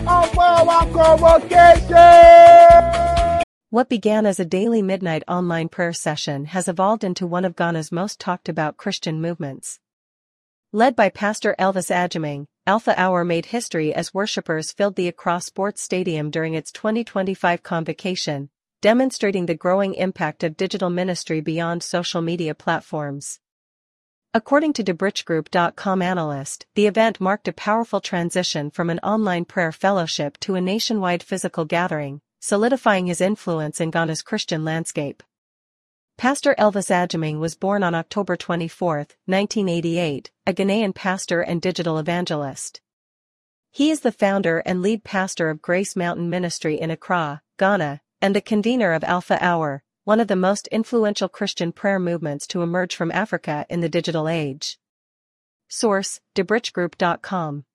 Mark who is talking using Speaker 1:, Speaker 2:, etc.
Speaker 1: our convocation.
Speaker 2: What began as a daily midnight online prayer session has evolved into one of Ghana's most talked about Christian movements. Led by Pastor Elvis Agyeman, Alpha Hour made history as worshippers filled the Accra Sports Stadium during its 2025 convocation, demonstrating the growing impact of digital ministry beyond social media platforms. According to DeBrichGroup.com analyst, the event marked a powerful transition from an online prayer fellowship to a nationwide physical gathering, solidifying his influence in Ghana's Christian landscape. Pastor Elvis Agyeman was born on October 24, 1988, a Ghanaian pastor and digital evangelist. He is the founder and lead pastor of Grace Mountain Ministry in Accra, Ghana, and the convener of Alpha Hour, one of the most influential Christian prayer movements to emerge from Africa in the digital age. Source: DeBrichGroup.com